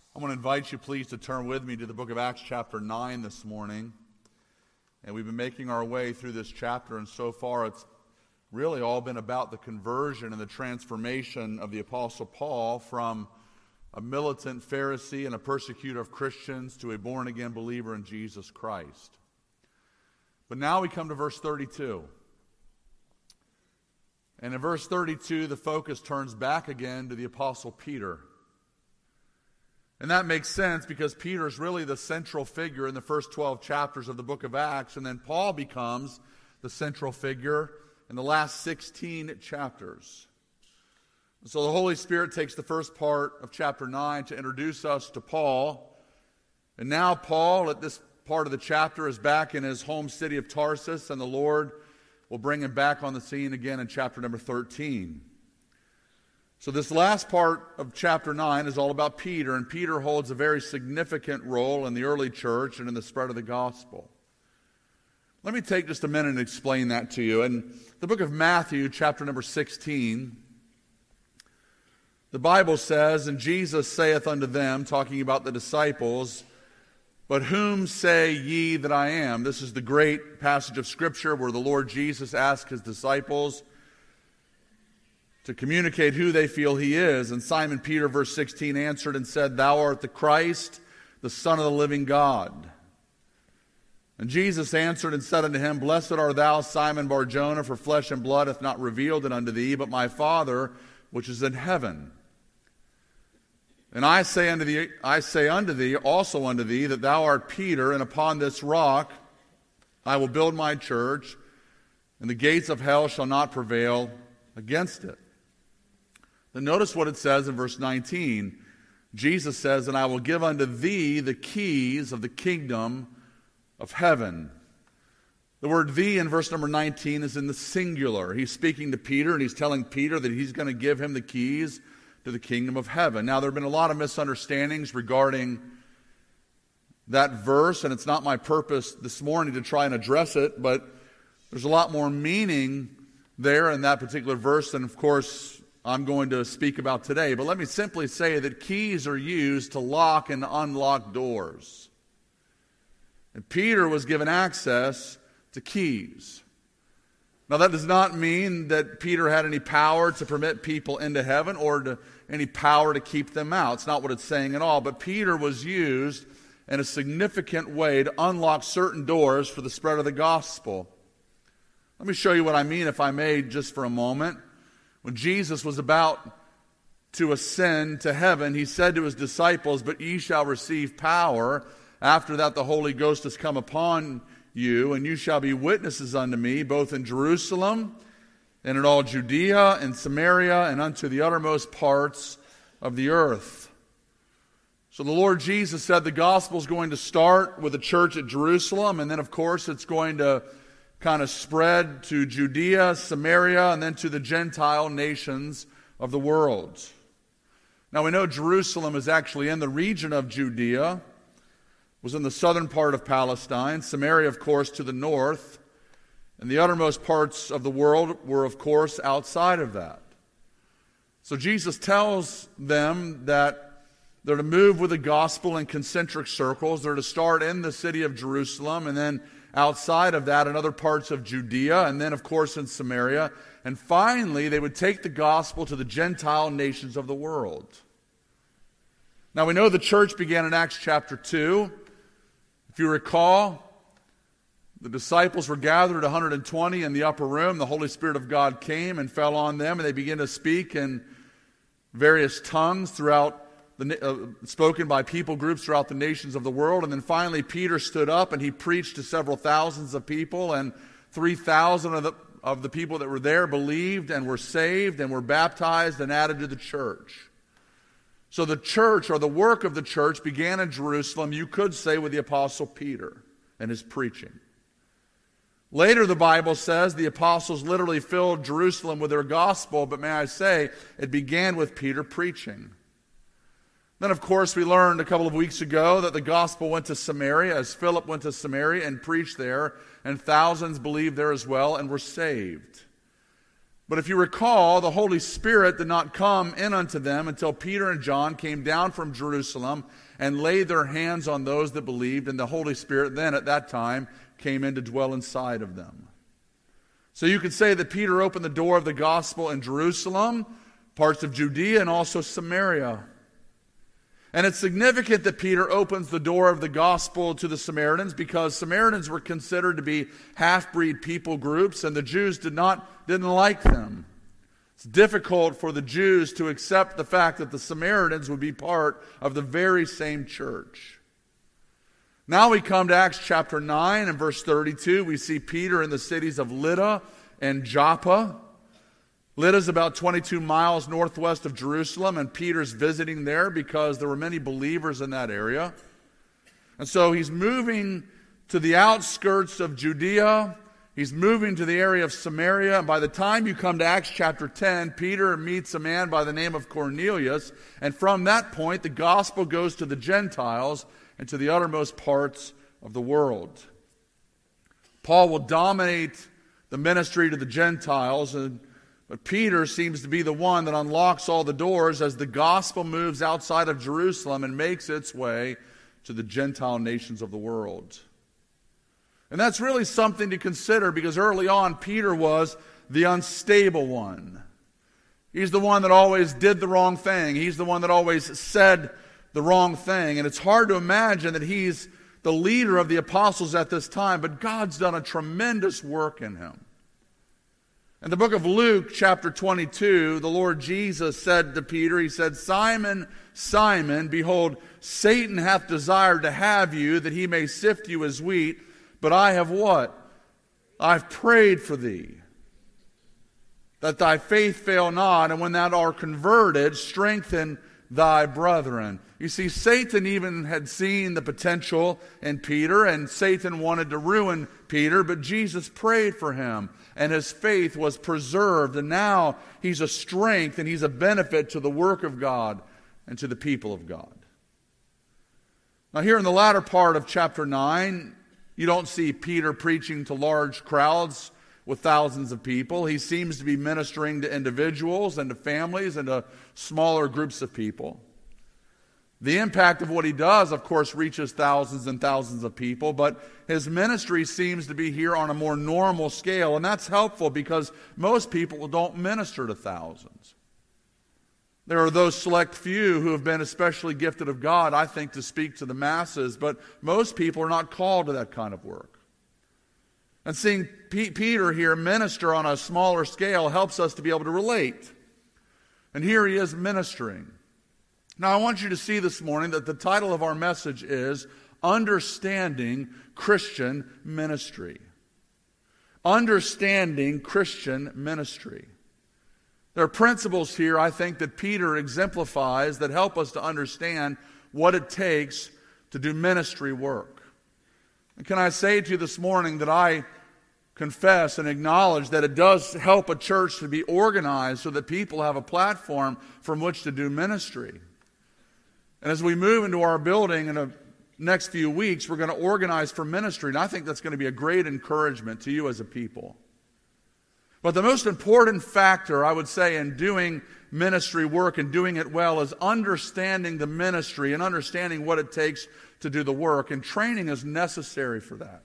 I want to invite you, please, to turn with me to the book of Acts chapter 9 this morning. And we've been making our way through this chapter, and so far it's really all been about the conversion and the transformation of the Apostle Paul from a militant Pharisee and a persecutor of Christians to a born-again believer in Jesus Christ. But now we come to verse 32. And in verse 32, the focus turns back again to the Apostle Peter. And that makes sense because Peter is really the central figure in the first 12 chapters of the book of Acts, and then Paul becomes the central figure in the last 16 chapters. So the Holy Spirit takes the first part of chapter 9 to introduce us to Paul. And now Paul, at this part of the chapter, is back in his home city of Tarsus, and the Lord will bring him back on the scene again in chapter number 13. So this last part of chapter 9 is all about Peter, and Peter holds a very significant role in the early church and in the spread of the gospel. Let me take just a minute and explain that to you. In the book of Matthew, chapter number 16, the Bible says, "And Jesus saith unto them," talking about the disciples, "But whom say ye that I am?" This is the great passage of Scripture where the Lord Jesus asked his disciples to communicate who they feel he is. And Simon Peter, verse 16, answered and said, "Thou art the Christ, the Son of the living God." And Jesus answered and said unto him, "Blessed art thou, Simon Bar-Jonah, for flesh and blood hath not revealed it unto thee, but my Father which is in heaven. And I say unto thee, also unto thee, that thou art Peter, and upon this rock I will build my church, and the gates of hell shall not prevail against it." Then notice what it says in verse 19. Jesus says, "And I will give unto thee the keys of the kingdom of heaven." The word "thee" in verse number 19 is in the singular. He's speaking to Peter, and he's telling Peter that he's going to give him the keys to the kingdom of heaven. Now, there have been a lot of misunderstandings regarding that verse, and it's not my purpose this morning to try and address it, but there's a lot more meaning there in that particular verse than, of course, I'm going to speak about today. But let me simply say that keys are used to lock and unlock doors. And Peter was given access to keys. Now, that does not mean that Peter had any power to permit people into heaven or any power to keep them out. It's not what it's saying at all. But Peter was used in a significant way to unlock certain doors for the spread of the gospel. Let me show you what I mean, if I may, just for a moment. When Jesus was about to ascend to heaven, he said to his disciples, "But ye shall receive power. After that the Holy Ghost has come upon you, and you shall be witnesses unto me, both in Jerusalem and in all Judea and Samaria and unto the uttermost parts of the earth." So the Lord Jesus said the gospel is going to start with the church at Jerusalem, and then of course it's going to kind of spread to Judea, Samaria, and then to the Gentile nations of the world. Now we know Jerusalem is actually in the region of Judea, was in the southern part of Palestine, Samaria, of course, to the north, and the uttermost parts of the world were, of course, outside of that. So Jesus tells them that they're to move with the gospel in concentric circles. They're to start in the city of Jerusalem, and then outside of that in other parts of Judea, and then, of course, in Samaria. And finally, they would take the gospel to the Gentile nations of the world. Now, we know the church began in Acts chapter 2. If you recall, the disciples were gathered, 120, in the upper room. The Holy Spirit of God came and fell on them, and they began to speak in various tongues spoken by people groups throughout the nations of the world. And then finally Peter stood up and he preached to several thousands of people, and 3,000 of the people that were there believed and were saved and were baptized and added to the church. So the church, or the work of the church, began in Jerusalem, you could say, with the Apostle Peter and his preaching. Later, the Bible says the apostles literally filled Jerusalem with their gospel, but may I say, it began with Peter preaching. Then, of course, we learned a couple of weeks ago that the gospel went to Samaria, as Philip went to Samaria and preached there, and thousands believed there as well and were saved. But if you recall, the Holy Spirit did not come in unto them until Peter and John came down from Jerusalem and laid their hands on those that believed, and the Holy Spirit then at that time came in to dwell inside of them. So you could say that Peter opened the door of the gospel in Jerusalem, parts of Judea, and also Samaria. And it's significant that Peter opens the door of the gospel to the Samaritans because Samaritans were considered to be half-breed people groups, and the Jews didn't like them. It's difficult for the Jews to accept the fact that the Samaritans would be part of the very same church. Now we come to Acts chapter 9 and verse 32. We see Peter in the cities of Lydda and Joppa. Lydda is about 22 miles northwest of Jerusalem, and Peter's visiting there because there were many believers in that area. And so he's moving to the outskirts of Judea. He's moving to the area of Samaria. And by the time you come to Acts chapter 10, Peter meets a man by the name of Cornelius. And from that point, the gospel goes to the Gentiles and to the uttermost parts of the world. Paul will dominate the ministry to the Gentiles, but Peter seems to be the one that unlocks all the doors as the gospel moves outside of Jerusalem and makes its way to the Gentile nations of the world. And that's really something to consider because early on, Peter was the unstable one. He's the one that always did the wrong thing. He's the one that always said the wrong thing. And it's hard to imagine that he's the leader of the apostles at this time, but God's done a tremendous work in him. In the book of Luke, chapter 22, the Lord Jesus said to Peter, he said, "Simon, Simon, behold, Satan hath desired to have you, that he may sift you as wheat. But I have what? I've prayed for thee, that thy faith fail not, and when thou art converted, strengthen thy brethren." You see, Satan even had seen the potential in Peter, and Satan wanted to ruin Peter, but Jesus prayed for him, and his faith was preserved, and now he's a strength and he's a benefit to the work of God and to the people of God. Now here in the latter part of chapter 9, you don't see Peter preaching to large crowds with thousands of people. He seems to be ministering to individuals and to families and to smaller groups of people. The impact of what he does, of course, reaches thousands and thousands of people, but his ministry seems to be here on a more normal scale, and that's helpful because most people don't minister to thousands. There are those select few who have been especially gifted of God, I think, to speak to the masses, but most people are not called to that kind of work. And seeing Peter here minister on a smaller scale helps us to be able to relate. And here he is ministering. Now, I want you to see this morning that the title of our message is Understanding Christian Ministry. Understanding Christian Ministry. There are principles here, I think, that Peter exemplifies that help us to understand what it takes to do ministry work. And can I say to you this morning that I confess and acknowledge that it does help a church to be organized so that people have a platform from which to do ministry. And as we move into our building in the next few weeks, we're going to organize for ministry, and I think that's going to be a great encouragement to you as a people. But the most important factor, I would say, in doing ministry work and doing it well is understanding the ministry and understanding what it takes to do the work, and training is necessary for that.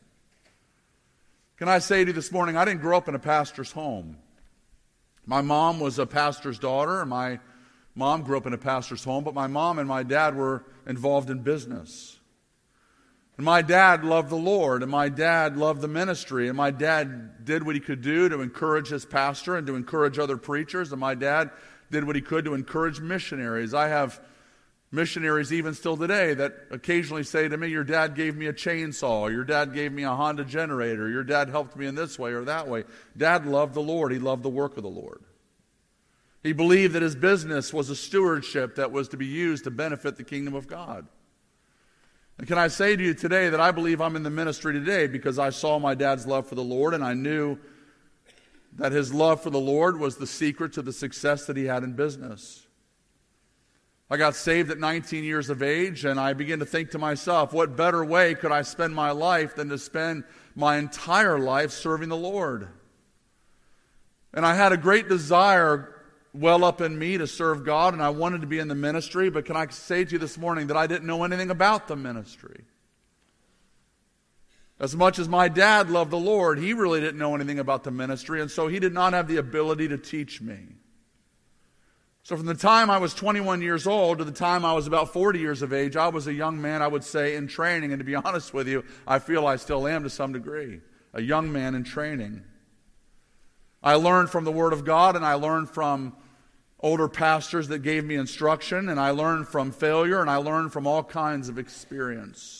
Can I say to you this morning, I didn't grow up in a pastor's home. My mom was a pastor's daughter, and my mom grew up in a pastor's home, but my mom and my dad were involved in business. And my dad loved the Lord, and my dad loved the ministry, and my dad did what he could do to encourage his pastor and to encourage other preachers, and my dad did what he could to encourage missionaries. I have missionaries even still today that occasionally say to me, "Your dad gave me a chainsaw," or "Your dad gave me a Honda generator," or "Your dad helped me in this way or that way." Dad loved the Lord. He loved the work of the Lord. He believed that his business was a stewardship that was to be used to benefit the kingdom of God. And can I say to you today that I believe I'm in the ministry today because I saw my dad's love for the Lord, and I knew that his love for the Lord was the secret to the success that he had in business. I got saved at 19 years of age, and I began to think to myself, what better way could I spend my life than to spend my entire life serving the Lord? And I had a great desire well up in me to serve God, and I wanted to be in the ministry, but can I say to you this morning that I didn't know anything about the ministry? As much as my dad loved the Lord, he really didn't know anything about the ministry, and so he did not have the ability to teach me. So from the time I was 21 years old to the time I was about 40 years of age, I was a young man, I would say, in training. And to be honest with you, I feel I still am to some degree. A young man in training. I learned from the Word of God, and I learned from older pastors that gave me instruction, and I learned from failure, and I learned from all kinds of experience.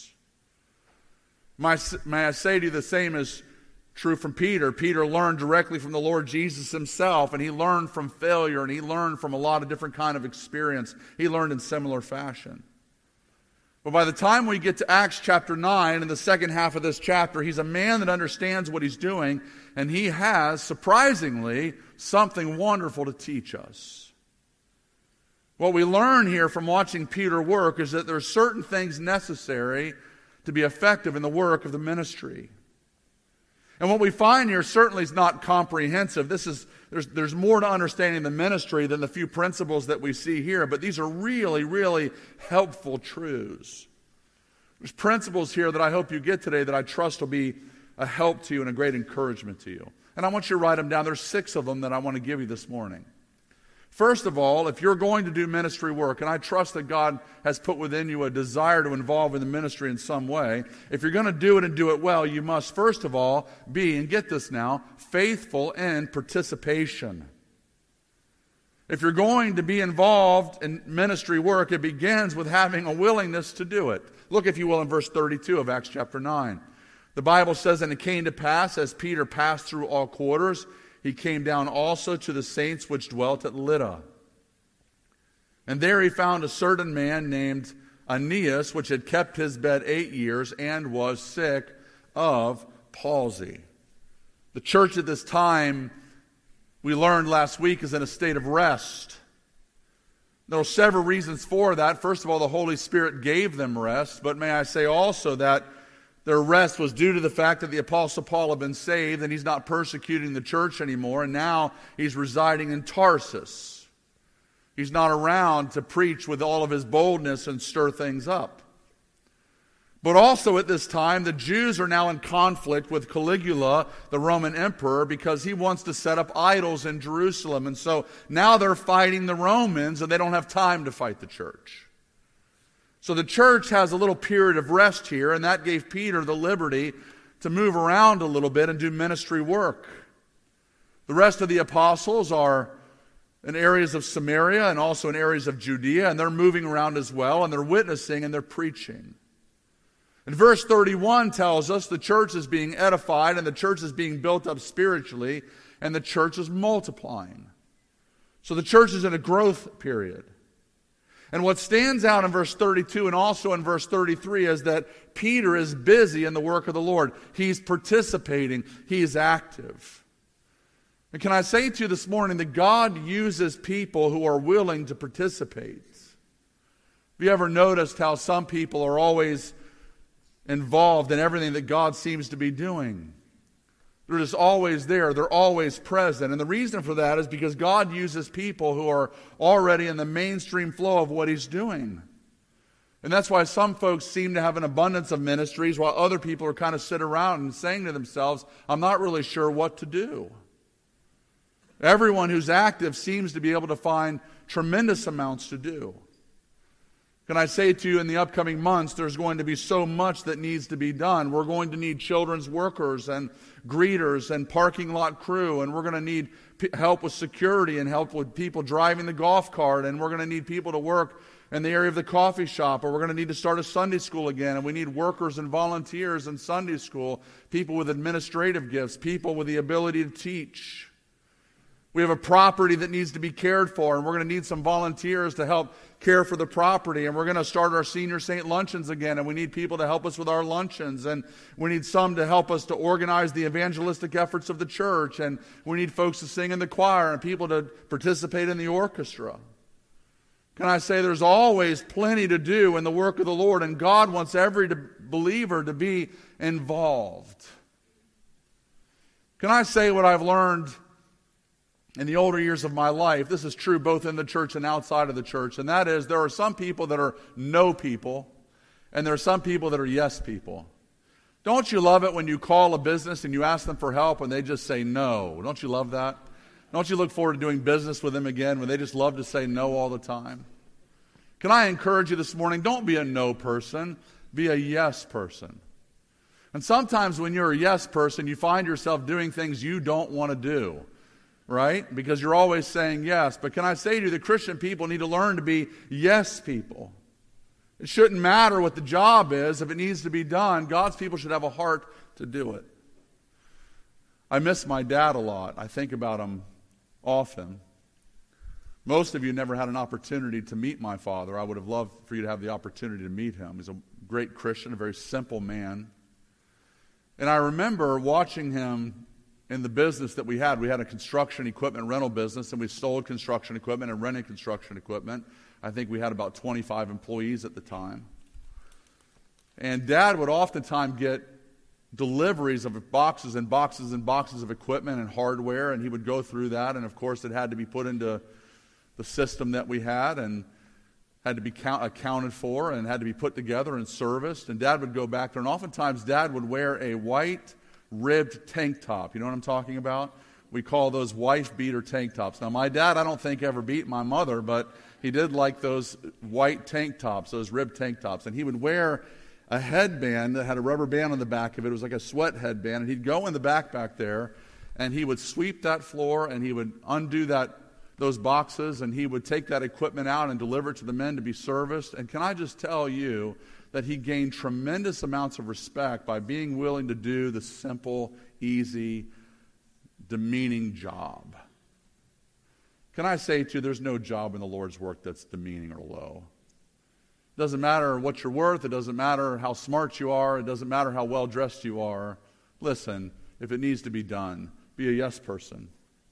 May I say to you, the same is true from Peter. Peter learned directly from the Lord Jesus himself, and he learned from failure, and he learned from a lot of different kind of experience. He learned in similar fashion. But by the time we get to Acts chapter 9, in the second half of this chapter, he's a man that understands what he's doing, and he has, surprisingly, something wonderful to teach us. What we learn here from watching Peter work is that there are certain things necessary to be effective in the work of the ministry. And what we find here certainly is not comprehensive. There's more to understanding the ministry than the few principles that we see here, but these are really, really helpful truths. There's principles here that I hope you get today that I trust will be a help to you and a great encouragement to you. And I want you to write them down. There's 6 of them that I want to give you this morning. First of all, if you're going to do ministry work, and I trust that God has put within you a desire to involve in the ministry in some way, if you're going to do it and do it well, you must first of all be, and get this now, faithful in participation. If you're going to be involved in ministry work, it begins with having a willingness to do it. Look, if you will, in verse 32 of Acts chapter 9. The Bible says, "And it came to pass, as Peter passed through all quarters, he came down also to the saints which dwelt at Lydda. And there he found a certain man named Aeneas, which had kept his bed 8 years, and was sick of palsy." The church at this time, we learned last week, is in a state of rest. There are several reasons for that. First of all, the Holy Spirit gave them rest, but may I say also that their rest was due to the fact that the Apostle Paul had been saved and he's not persecuting the church anymore, and now he's residing in Tarsus. He's not around to preach with all of his boldness and stir things up. But also at this time, the Jews are now in conflict with Caligula, the Roman emperor, because he wants to set up idols in Jerusalem. And so now they're fighting the Romans, and they don't have time to fight the church. So the church has a little period of rest here, and that gave Peter the liberty to move around a little bit and do ministry work. The rest of the apostles are in areas of Samaria and also in areas of Judea, and they're moving around as well, and they're witnessing and they're preaching. And verse 31 tells us the church is being edified, and the church is being built up spiritually, and the church is multiplying. So the church is in a growth period. And what stands out in verse 32 and also in verse 33 is that Peter is busy in the work of the Lord. He's participating. He is active. And can I say to you this morning that God uses people who are willing to participate? Have you ever noticed how some people are always involved in everything that God seems to be doing? They're just always there. They're always present. And the reason for that is because God uses people who are already in the mainstream flow of what He's doing. And that's why some folks seem to have an abundance of ministries while other people are kind of sitting around and saying to themselves, I'm not really sure what to do. Everyone who's active seems to be able to find tremendous amounts to do. Can I say to you, in the upcoming months, there's going to be so much that needs to be done. We're going to need children's workers and greeters and parking lot crew, and we're going to need help with security and help with people driving the golf cart, and we're going to need people to work in the area of the coffee shop, or we're going to need to start a Sunday school again, and we need workers and volunteers in Sunday school, people with administrative gifts, people with the ability to teach. We have a property that needs to be cared for, and we're going to need some volunteers to help care for the property, and we're going to start our Senior Saint luncheons again, and we need people to help us with our luncheons, and we need some to help us to organize the evangelistic efforts of the church, and we need folks to sing in the choir and people to participate in the orchestra. Can I say there's always plenty to do in the work of the Lord, and God wants every believer to be involved. Can I say what I've learned in the older years of my life, this is true both in the church and outside of the church, and that is there are some people that are no people, and there are some people that are yes people. Don't you love it when you call a business and you ask them for help and they just say no? Don't you love that? Don't you look forward to doing business with them again when they just love to say no all the time? Can I encourage you this morning, don't be a no person, be a yes person. And sometimes when you're a yes person, you find yourself doing things you don't want to do, right? Because you're always saying yes. But can I say to you, the Christian people need to learn to be yes people. It shouldn't matter what the job is. If it needs to be done, God's people should have a heart to do it. I miss my dad a lot. I think about him often. Most of you never had an opportunity to meet my father. I would have loved for you to have the opportunity to meet him. He's a great Christian, a very simple man. And I remember watching him in the business that we had. We had a construction equipment rental business, and we sold construction equipment and rented construction equipment. I think we had about 25 employees at the time. And Dad would oftentimes get deliveries of boxes and boxes and boxes of equipment and hardware, and he would go through that, and of course it had to be put into the system that we had and had to be accounted for and had to be put together and serviced. And Dad would go back there, and oftentimes Dad would wear a white ribbed tank top. You know what I'm talking about? We call those wife-beater tank tops. Now, my dad, I don't think, ever beat my mother, but he did like those white tank tops, those ribbed tank tops. And he would wear a headband that had a rubber band on the back of it. It was like a sweat headband. And he'd go in the back there, and he would sweep that floor, and he would undo those boxes, and he would take that equipment out and deliver it to the men to be serviced. And can I just tell you that he gained tremendous amounts of respect by being willing to do the simple, easy, demeaning job. Can I say to you, there's no job in the Lord's work that's demeaning or low. It doesn't matter what you're worth. It doesn't matter how smart you are. It doesn't matter how well dressed you are. Listen, if it needs to be done, be a yes person.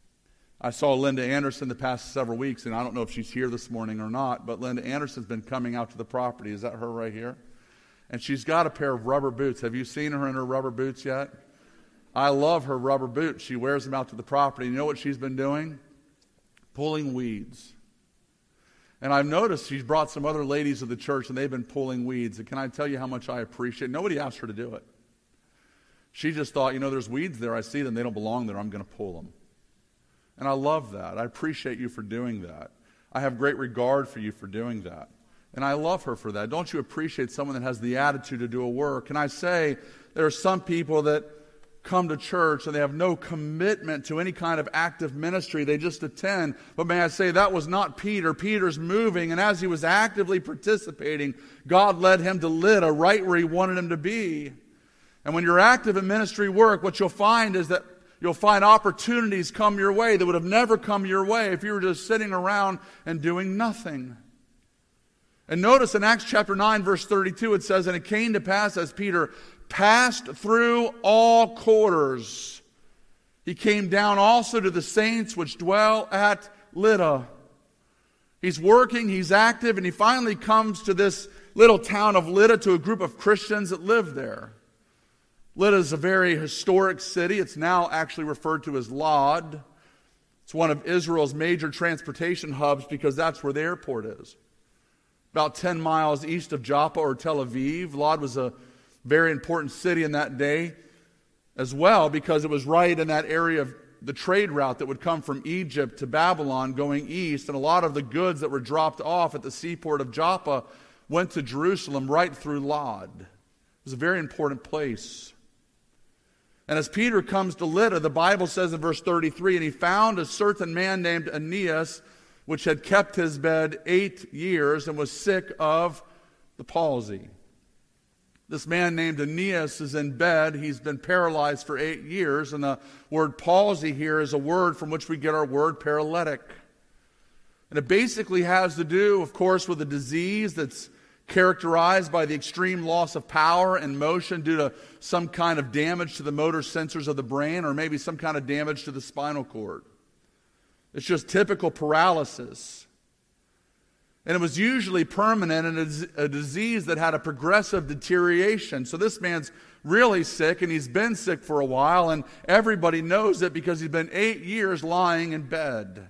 I saw Linda Anderson the past several weeks, and I don't know if she's here this morning or not, but Linda Anderson's been coming out to the property. Is that her right here? And she's got a pair of rubber boots. Have you seen her in her rubber boots yet? I love her rubber boots. She wears them out to the property. You know what she's been doing? Pulling weeds. And I've noticed she's brought some other ladies of the church, and they've been pulling weeds. And can I tell you how much I appreciate it? Nobody asked her to do it. She just thought, there's weeds there. I see them. They don't belong there. I'm going to pull them. And I love that. I appreciate you for doing that. I have great regard for you for doing that. And I love her for that. Don't you appreciate someone that has the attitude to do a work? And I say there are some people that come to church and they have no commitment to any kind of active ministry. They just attend. But may I say, that was not Peter. Peter's moving, and as he was actively participating, God led him to Lydda, right where he wanted him to be. And when you're active in ministry work, what you'll find is that you'll find opportunities come your way that would have never come your way if you were just sitting around and doing nothing. And notice in Acts chapter 9, verse 32, it says, "And it came to pass as Peter passed through all quarters, he came down also to the saints which dwell at Lydda." He's working, he's active, and he finally comes to this little town of Lydda, to a group of Christians that live there. Lydda is a very historic city. It's now actually referred to as Lod. It's one of Israel's major transportation hubs because that's where the airport is. About 10 miles east of Joppa or Tel Aviv. Lod was a very important city in that day as well because it was right in that area of the trade route that would come from Egypt to Babylon going east. And a lot of the goods that were dropped off at the seaport of Joppa went to Jerusalem right through Lod. It was a very important place. And as Peter comes to Lydda, the Bible says in verse 33, "And he found a certain man named Aeneas, which had kept his bed 8 years and was sick of the palsy." This man named Aeneas is in bed. He's been paralyzed for 8 years. And the word palsy here is a word from which we get our word paralytic. And it basically has to do, of course, with a disease that's characterized by the extreme loss of power and motion due to some kind of damage to the motor sensors of the brain, or maybe some kind of damage to the spinal cord. It's just typical paralysis. And it was usually permanent and a disease that had a progressive deterioration. So this man's really sick, and he's been sick for a while, and everybody knows it because he's been 8 years lying in bed.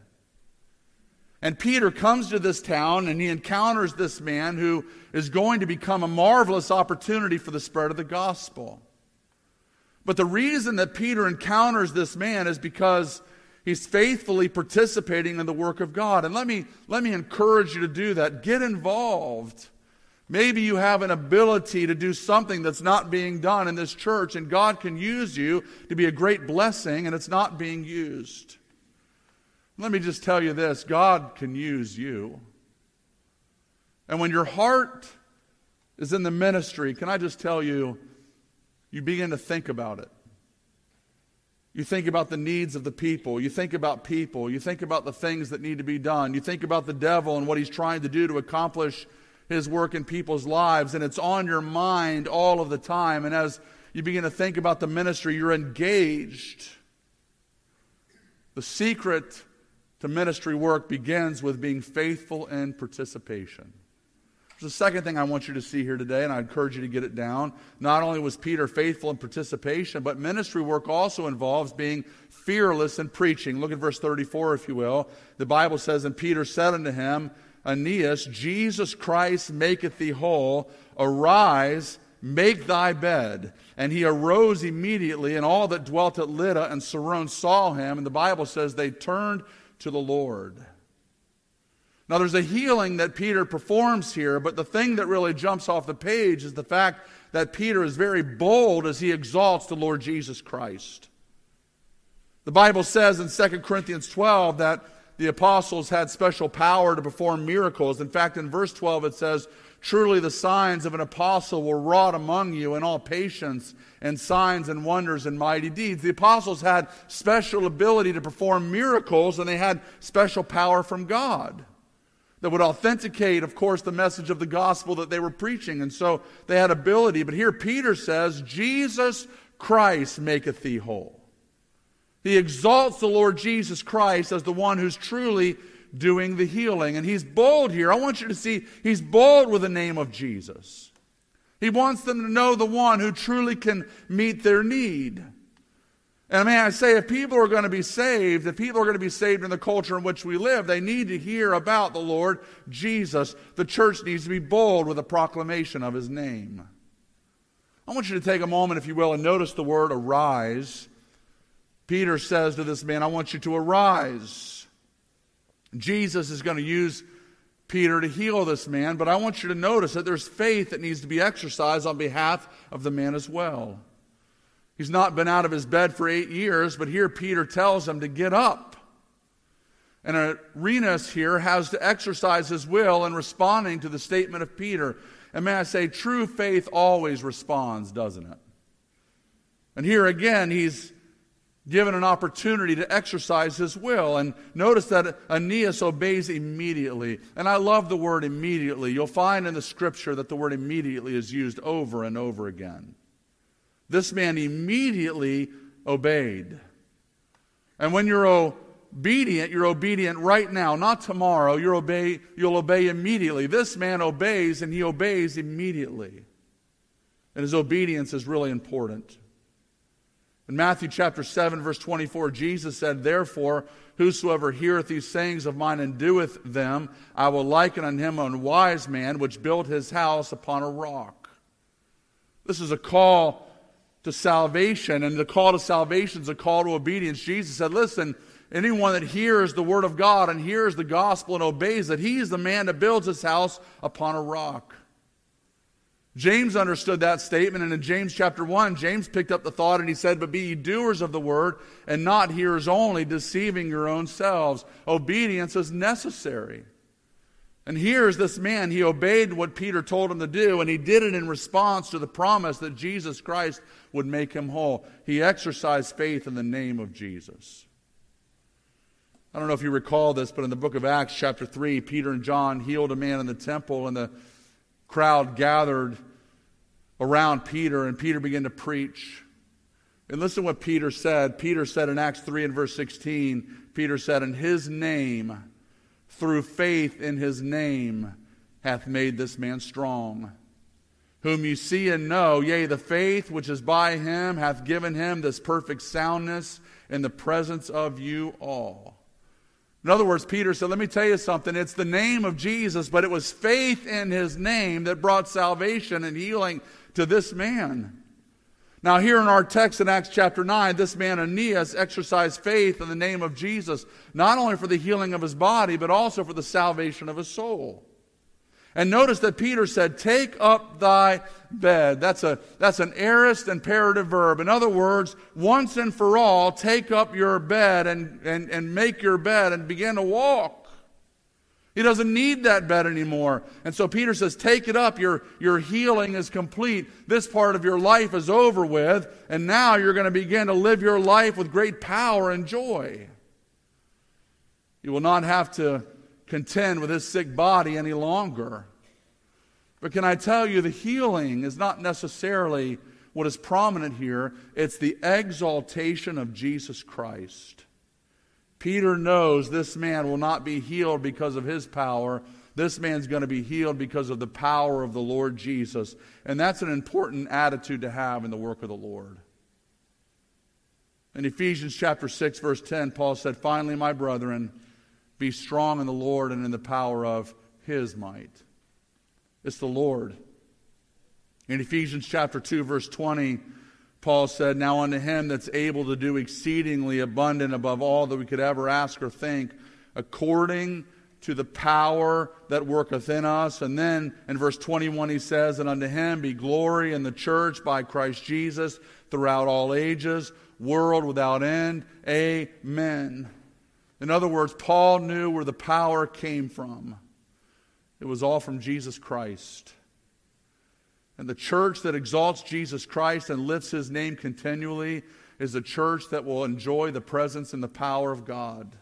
And Peter comes to this town, and he encounters this man who is going to become a marvelous opportunity for the spread of the gospel. But the reason that Peter encounters this man is because he's faithfully participating in the work of God. And let me encourage you to do that. Get involved. Maybe you have an ability to do something that's not being done in this church, and God can use you to be a great blessing, and it's not being used. Let me just tell you this, God can use you. And when your heart is in the ministry, can I just tell you, you begin to think about it. You think about the needs of the people. You think about people. You think about the things that need to be done. You think about the devil and what he's trying to do to accomplish his work in people's lives. And it's on your mind all of the time. And as you begin to think about the ministry, you're engaged. The secret to ministry work begins with being faithful in participation. There's a second thing I want you to see here today, and I encourage you to get it down. Not only was Peter faithful in participation, but ministry work also involves being fearless in preaching. Look at verse 34, if you will. The Bible says, "And Peter said unto him, Aeneas, Jesus Christ maketh thee whole. Arise, make thy bed. And he arose immediately, and all that dwelt at Lydda and Saron saw him." And the Bible says they turned to the Lord. Now there's a healing that Peter performs here, but the thing that really jumps off the page is the fact that Peter is very bold as he exalts the Lord Jesus Christ. The Bible says in 2 Corinthians 12 that the apostles had special power to perform miracles. In fact, in verse 12 it says, "Truly the signs of an apostle were wrought among you in all patience and signs and wonders and mighty deeds." The apostles had special ability to perform miracles, and they had special power from God that would authenticate, of course, the message of the gospel that they were preaching. And so they had ability. But here Peter says, Jesus Christ maketh thee whole. He exalts the Lord Jesus Christ as the one who's truly doing the healing. And he's bold here. I want you to see he's bold with the name of Jesus. He wants them to know the one who truly can meet their need. And may I say, if people are going to be saved, if people are going to be saved in the culture in which we live, they need to hear about the Lord Jesus. The church needs to be bold with a proclamation of his name. I want you to take a moment, if you will, and notice the word arise. Peter says to this man, I want you to arise. Jesus is going to use Peter to heal this man, but I want you to notice that there's faith that needs to be exercised on behalf of the man as well. He's not been out of his bed for 8 years, but here Peter tells him to get up. And Aeneas here has to exercise his will in responding to the statement of Peter. And may I say, true faith always responds, doesn't it? And here again, he's given an opportunity to exercise his will. And notice that Aeneas obeys immediately. And I love the word immediately. You'll find in the scripture that the word immediately is used over and over again. This man immediately obeyed. And when you're obedient right now, not tomorrow. You'll obey immediately. This man obeys, and he obeys immediately. And his obedience is really important. In Matthew chapter 7, verse 24, Jesus said, "Therefore, whosoever heareth these sayings of mine and doeth them, I will liken unto him a wise man which built his house upon a rock." This is a call to salvation, and the call to salvation is a call to obedience. Jesus said, listen, anyone that hears the word of God and hears the gospel and obeys it, he is the man that builds his house upon a rock. James understood that statement, and in James chapter 1, James picked up the thought and he said, "But be ye doers of the word, and not hearers only, deceiving your own selves." Obedience is necessary. And here's this man, he obeyed what Peter told him to do, and he did it in response to the promise that Jesus Christ would make him whole. He exercised faith in the name of Jesus. I don't know if you recall this, but in the book of Acts chapter 3, Peter and John healed a man in the temple, and the crowd gathered around Peter, and Peter began to preach. And listen to what Peter said. Peter said in Acts 3 and verse 16, Peter said, "In his name through faith in his name hath made this man strong, whom you see and know, yea, the faith which is by him hath given him this perfect soundness in the presence of you all. In other words, Peter said, let me tell you something. It's the name of Jesus, but it was faith in his name that brought salvation and healing to this man. Now here in our text in Acts chapter 9, this man Aeneas exercised faith in the name of Jesus, not only for the healing of his body, but also for the salvation of his soul. And notice that Peter said, take up thy bed. That's an aorist imperative verb. In other words, once and for all, take up your bed and make your bed and begin to walk. He doesn't need that bed anymore. And so Peter says, take it up. Your healing is complete. This part of your life is over with. And now you're going to begin to live your life with great power and joy. You will not have to contend with his sick body any longer. But can I tell you, the healing is not necessarily what is prominent here. It's the exaltation of Jesus Christ. Peter knows this man will not be healed because of his power. This man's going to be healed because of the power of the Lord Jesus. And that's an important attitude to have in the work of the Lord. In Ephesians chapter 6, verse 10, Paul said, finally, my brethren, be strong in the Lord and in the power of his might. It's the Lord. In Ephesians chapter 2, verse 20, Paul said, now unto him that's able to do exceedingly abundant above all that we could ever ask or think, according to the power that worketh in us. And then in verse 21 he says, and unto him be glory in the church by Christ Jesus throughout all ages, world without end. Amen. In other words, Paul knew where the power came from. It was all from Jesus Christ. And the church that exalts Jesus Christ and lifts his name continually is a church that will enjoy the presence and the power of God.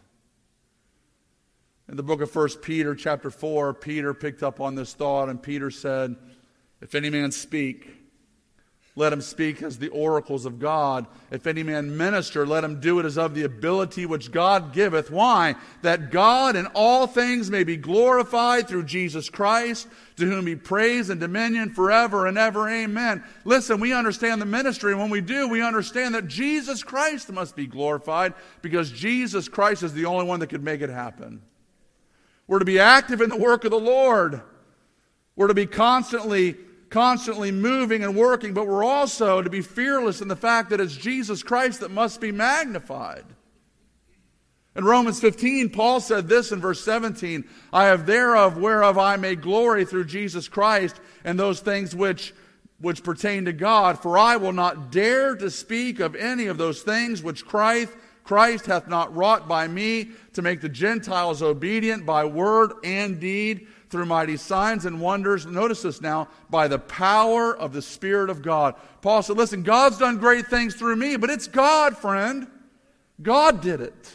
In the book of 1 Peter chapter 4, Peter picked up on this thought, and Peter said, if any man speak, let him speak as the oracles of God. If any man minister, let him do it as of the ability which God giveth. Why? That God in all things may be glorified through Jesus Christ, to whom be praise and dominion forever and ever. Amen. Listen, we understand the ministry, and when we do, we understand that Jesus Christ must be glorified, because Jesus Christ is the only one that could make it happen. We're to be active in the work of the Lord. We're to be constantly moving and working, but we're also to be fearless in the fact that it's Jesus Christ that must be magnified. In Romans 15, Paul said this in verse 17, I have thereof whereof I may glory through Jesus Christ, and those things which pertain to God, for I will not dare to speak of any of those things which Christ hath not wrought by me, to make the Gentiles obedient by word and deed, through mighty signs and wonders. Notice this now, by the power of the Spirit of God. Paul said, listen, God's done great things through me, but it's God, friend. God did it.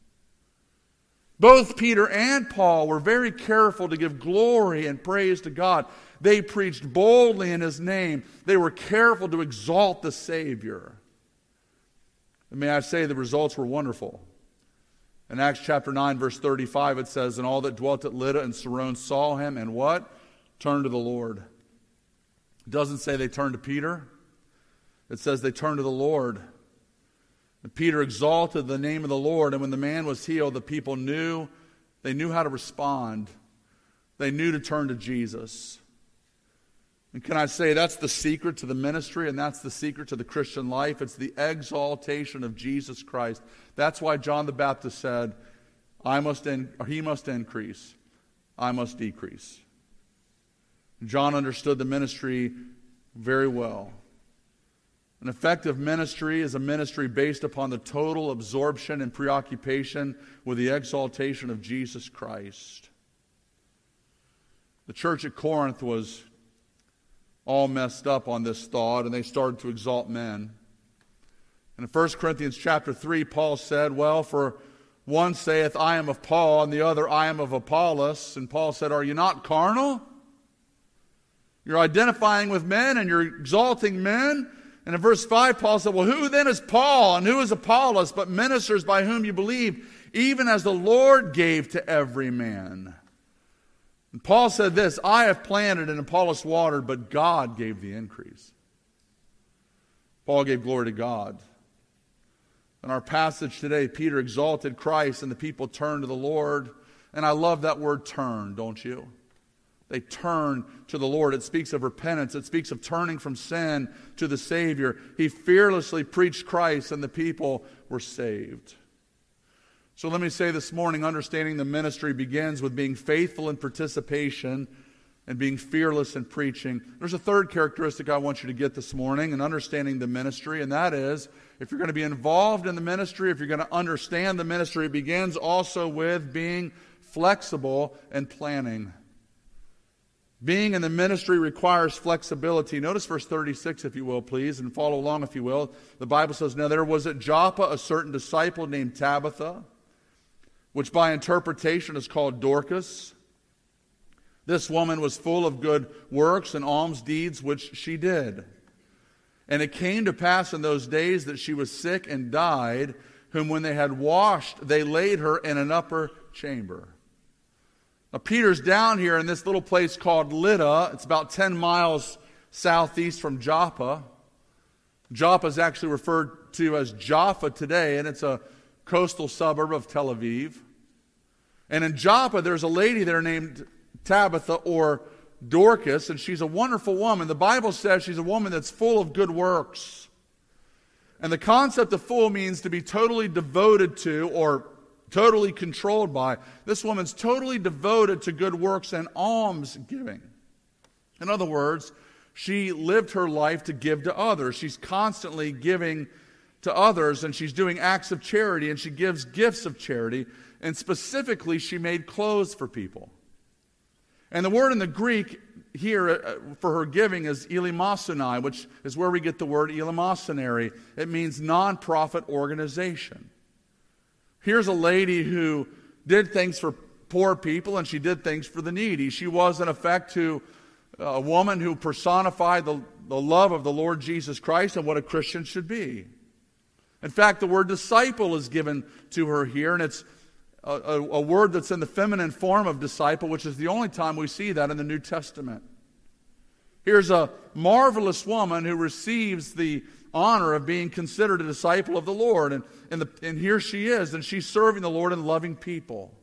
Both Peter and Paul were very careful to give glory and praise to God. They preached boldly in his name. They were careful to exalt the Savior. And may I say, the results were wonderful. In Acts chapter 9, verse 35, it says, and all that dwelt at Lydda and Saron saw him, and what? Turned to the Lord. It doesn't say they turned to Peter. It says they turned to the Lord. And Peter exalted the name of the Lord, and when the man was healed, the people knew how to respond. They knew to turn to Jesus. And can I say, that's the secret to the ministry, and that's the secret to the Christian life. It's the exaltation of Jesus Christ. That's why John the Baptist said, he must increase, I must decrease. John understood the ministry very well. An effective ministry is a ministry based upon the total absorption and preoccupation with the exaltation of Jesus Christ. The church at Corinth was all messed up on this thought, and they started to exalt men. And in 1 Corinthians chapter 3, Paul said, well, for one saith, I am of Paul, and the other, I am of Apollos. And Paul said, are you not carnal? You're identifying with men, and you're exalting men. And in verse 5, Paul said, well, who then is Paul, and who is Apollos, but ministers by whom you believe, even as the Lord gave to every man. And Paul said this, I have planted and Apollos watered, but God gave the increase. Paul gave glory to God. In our passage today, Peter exalted Christ and the people turned to the Lord. And I love that word turn, don't you? They turn to the Lord. It speaks of repentance. It speaks of turning from sin to the Savior. He fearlessly preached Christ and the people were saved. So let me say this morning, understanding the ministry begins with being faithful in participation and being fearless in preaching. There's a third characteristic I want you to get this morning in understanding the ministry, and that is, if you're going to be involved in the ministry, if you're going to understand the ministry, it begins also with being flexible and planning. Being in the ministry requires flexibility. Notice verse 36, if you will, please, and follow along if you will. The Bible says, Now there was at Joppa a certain disciple named Tabitha, which by interpretation is called Dorcas. This woman was full of good works and alms deeds which she did. And it came to pass in those days that she was sick and died, whom when they had washed, they laid her in an upper chamber. Now Peter's down here in this little place called Lydda. It's about 10 miles southeast from Joppa. Joppa is actually referred to as Jaffa today, and it's a coastal suburb of Tel Aviv. And in Joppa, there's a lady there named Tabitha or Dorcas, and she's a wonderful woman. The Bible says she's a woman that's full of good works. And the concept of full means to be totally devoted to or totally controlled by. This woman's totally devoted to good works and alms giving. In other words, she lived her life to give to others. She's constantly giving to others, and she's doing acts of charity, and she gives gifts of charity. And specifically, she made clothes for people. And the word in the Greek here for her giving is eleemosynai, which is where we get the word eleemosynary. It means non-profit organization. Here's a lady who did things for poor people, and she did things for the needy. She was, in effect, a woman who personified the love of the Lord Jesus Christ and what a Christian should be. In fact, the word disciple is given to her here, and it's a word that's in the feminine form of disciple, which is the only time we see that in the New Testament. Here's a marvelous woman who receives the honor of being considered a disciple of the Lord. And here she is, and she's serving the Lord and loving people.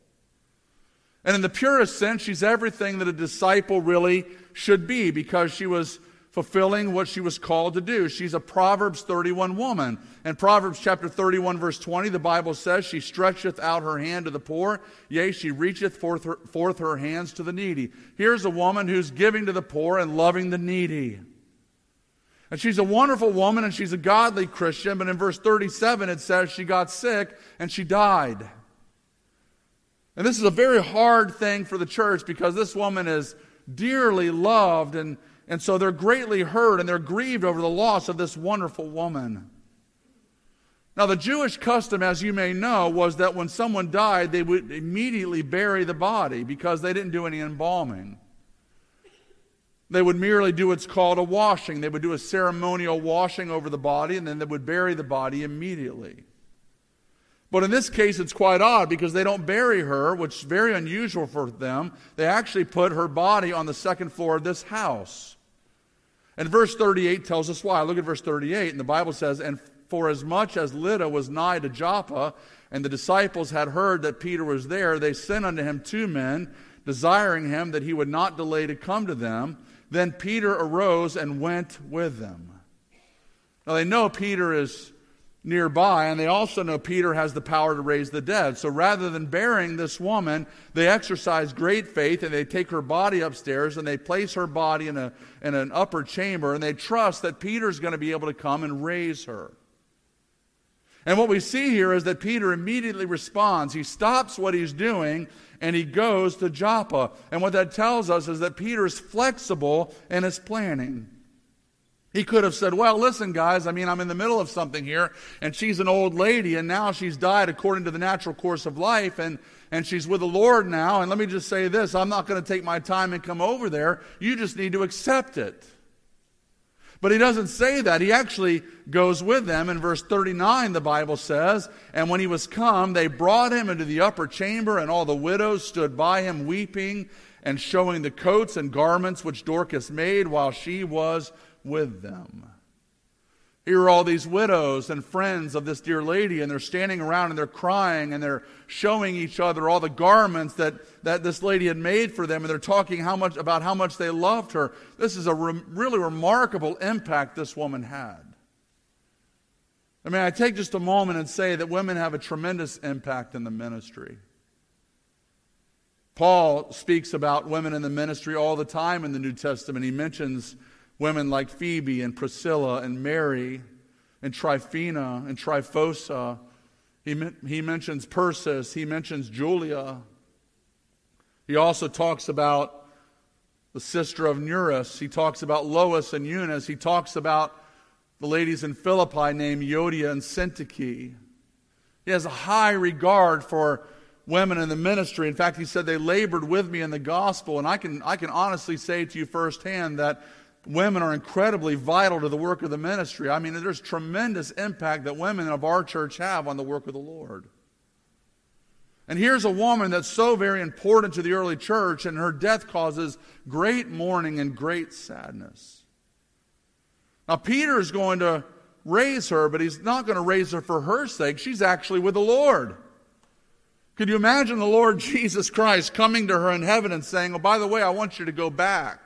And in the purest sense, she's everything that a disciple really should be, because she was fulfilling what she was called to do. She's a Proverbs 31 woman. In Proverbs chapter 31, verse 20, the Bible says, She stretcheth out her hand to the poor, yea, she reacheth forth her hands to the needy. Here's a woman who's giving to the poor and loving the needy. And she's a wonderful woman, and she's a godly Christian, but in verse 37 it says she got sick and she died. And this is a very hard thing for the church, because this woman is dearly loved, and so they're greatly hurt and they're grieved over the loss of this wonderful woman. Now, the Jewish custom, as you may know, was that when someone died, they would immediately bury the body, because they didn't do any embalming. They would merely do what's called a washing. They would do a ceremonial washing over the body, and then they would bury the body immediately. But in this case, it's quite odd, because they don't bury her, which is very unusual for them. They actually put her body on the second floor of this house. And verse 38 tells us why. Look at verse 38, and the Bible says, And for as much as Lydda was nigh to Joppa, and the disciples had heard that Peter was there, they sent unto him 2 men, desiring him that he would not delay to come to them. Then Peter arose and went with them. Now they know Peter is nearby, and they also know Peter has the power to raise the dead. So rather than burying this woman, they exercise great faith, and they take her body upstairs, and they place her body in an upper chamber, and they trust that Peter's going to be able to come and raise her. And what we see here is that Peter immediately responds. He stops what he's doing, and he goes to Joppa. And what that tells us is that Peter is flexible in his planning. He could have said, well, listen, guys, I'm in the middle of something here, and she's an old lady, and now she's died according to the natural course of life, and she's with the Lord now, and let me just say this, I'm not going to take my time and come over there. You just need to accept it. But he doesn't say that. He actually goes with them. In verse 39, the Bible says, "And when he was come, they brought him into the upper chamber, and all the widows stood by him weeping and showing the coats and garments which Dorcas made while she was with them." Here are all these widows and friends of this dear lady, and they're standing around and they're crying and they're showing each other all the garments that this lady had made for them, and they're talking about how much they loved her. This is a really remarkable impact this woman had. I mean, I take just a moment and say that women have a tremendous impact in the ministry. Paul speaks about women in the ministry all the time in the New Testament. He mentions women like Phoebe and Priscilla and Mary and Tryphena and Tryphosa. He mentions Persis. He mentions Julia. He also talks about the sister of Nereus. He talks about Lois and Eunice. He talks about the ladies in Philippi named Euodia and Syntyche. He has a high regard for women in the ministry. In fact, he said they labored with me in the gospel. And I can honestly say to you firsthand that women are incredibly vital to the work of the ministry. I mean, there's tremendous impact that women of our church have on the work of the Lord. And here's a woman that's so very important to the early church, and her death causes great mourning and great sadness. Now, Peter is going to raise her, but he's not going to raise her for her sake. She's actually with the Lord. Could you imagine the Lord Jesus Christ coming to her in heaven and saying, "Oh, by the way, I want you to go back.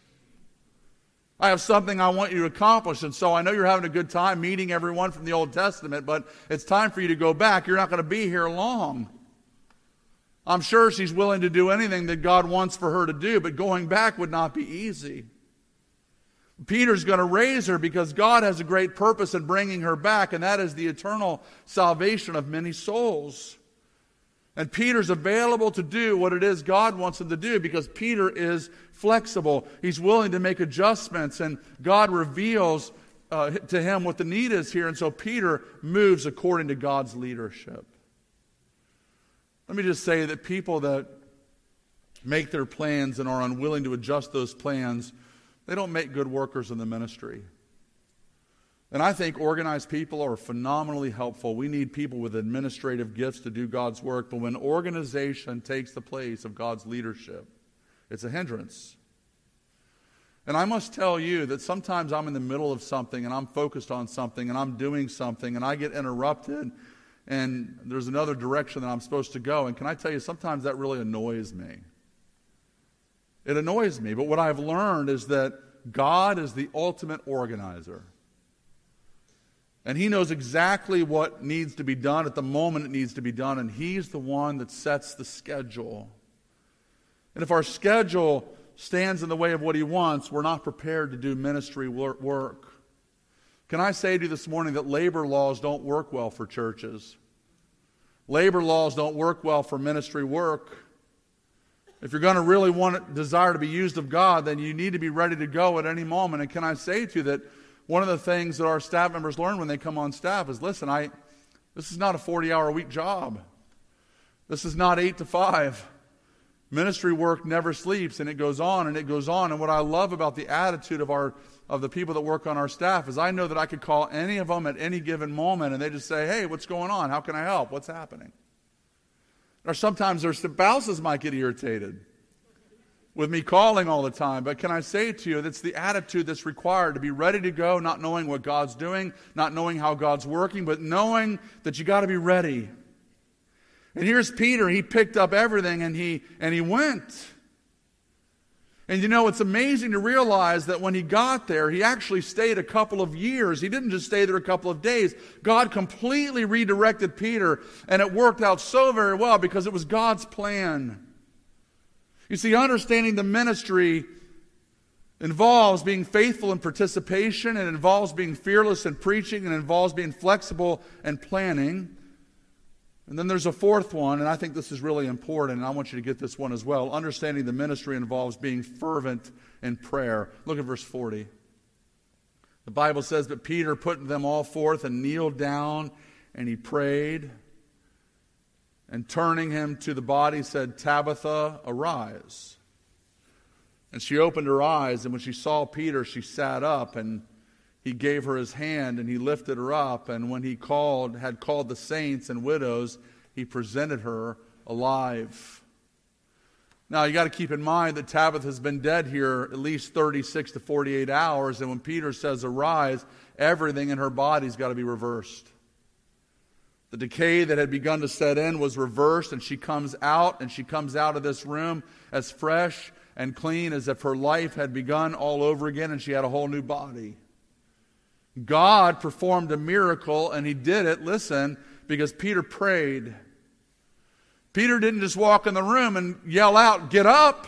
I have something I want you to accomplish, and so I know you're having a good time meeting everyone from the Old Testament, but it's time for you to go back. You're not going to be here long." I'm sure she's willing to do anything that God wants for her to do, but going back would not be easy. Peter's going to raise her because God has a great purpose in bringing her back, and that is the eternal salvation of many souls. And Peter's available to do what it is God wants him to do because Peter is flexible. He's willing to make adjustments, and God reveals to him what the need is here. And so Peter moves according to God's leadership. Let me just say that people that make their plans and are unwilling to adjust those plans, they don't make good workers in the ministry. And I think organized people are phenomenally helpful. We need people with administrative gifts to do God's work. But when organization takes the place of God's leadership, it's a hindrance. And I must tell you that sometimes I'm in the middle of something and I'm focused on something and I'm doing something and I get interrupted and there's another direction that I'm supposed to go. And can I tell you, sometimes that really annoys me. It annoys me. But what I've learned is that God is the ultimate organizer. And He knows exactly what needs to be done at the moment it needs to be done, and He's the one that sets the schedule. And if our schedule stands in the way of what He wants, we're not prepared to do ministry work. Can I say to you this morning that labor laws don't work well for churches? Labor laws don't work well for ministry work. If you're going to really desire to be used of God, then you need to be ready to go at any moment. And can I say to you that one of the things that our staff members learn when they come on staff is, listen, this is not a 40-hour-a-week job. This is not 8 to 5. Ministry work never sleeps, and it goes on and it goes on. And what I love about the attitude of the people that work on our staff is I know that I could call any of them at any given moment, and they just say, "Hey, what's going on? How can I help? What's happening?" Or sometimes their spouses might get irritated with me calling all the time. But can I say to you, that's the attitude that's required to be ready to go, not knowing what God's doing, not knowing how God's working, but knowing that you got to be ready. And here's Peter. He picked up everything and he went. And you know, it's amazing to realize that when he got there, he actually stayed a couple of years. He didn't just stay there a couple of days. God completely redirected Peter, and it worked out so very well because it was God's plan. You see, understanding the ministry involves being faithful in participation, it involves being fearless in preaching, and it involves being flexible and planning. And then there's a fourth one, and I think this is really important, and I want you to get this one as well. Understanding the ministry involves being fervent in prayer. Look at verse 40. The Bible says, "But Peter put them all forth and kneeled down, and he prayed. And turning him to the body, said, 'Tabitha, arise.' And she opened her eyes, and when she saw Peter, she sat up. And he gave her his hand and he lifted her up. And when he had called the saints and widows, he presented her alive. Now, you got to keep in mind that Tabitha has been dead here at least 36 to 48 hours. And when Peter says arise, everything in her body's got to be reversed. The decay that had begun to set in was reversed, and she comes out of this room as fresh and clean as if her life had begun all over again and she had a whole new body. God performed a miracle, and he did it, listen, because Peter prayed. Peter didn't just walk in the room and yell out, "Get up!"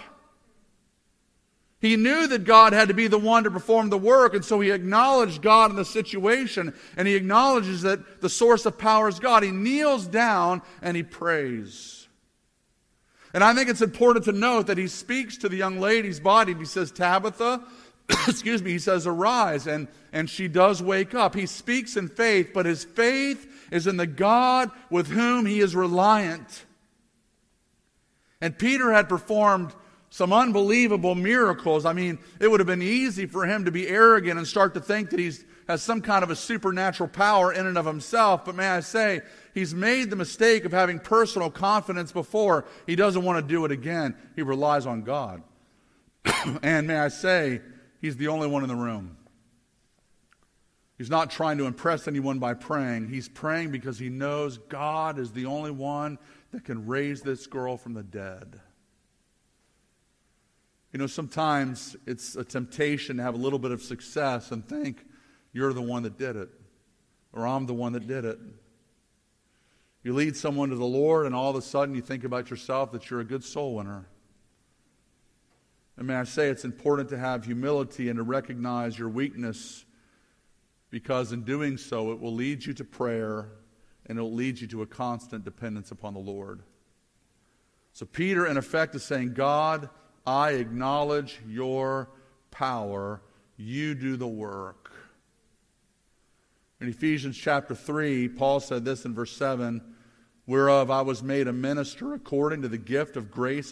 He knew that God had to be the one to perform the work, and so he acknowledged God in the situation, and he acknowledges that the source of power is God. He kneels down and he prays. And I think it's important to note that he speaks to the young lady's body, and he says, "Tabitha," he says, "arise," and she does wake up. He speaks in faith, but his faith is in the God with whom he is reliant. And Peter had performed some unbelievable miracles. I mean, it would have been easy for him to be arrogant and start to think that he has some kind of a supernatural power in and of himself. But may I say, he's made the mistake of having personal confidence before. He doesn't want to do it again. He relies on God. And may I say, he's the only one in the room. He's not trying to impress anyone by praying. He's praying because he knows God is the only one that can raise this girl from the dead. You know, sometimes it's a temptation to have a little bit of success and think you're the one that did it, or I'm the one that did it. You lead someone to the Lord, and all of a sudden you think about yourself that you're a good soul winner. And may I say, it's important to have humility and to recognize your weakness, because in doing so it will lead you to prayer and it will lead you to a constant dependence upon the Lord. So Peter, in effect, is saying, God, I acknowledge your power. You do the work. In Ephesians chapter 3, Paul said this in verse 7, whereof I was made a minister according to the gift of grace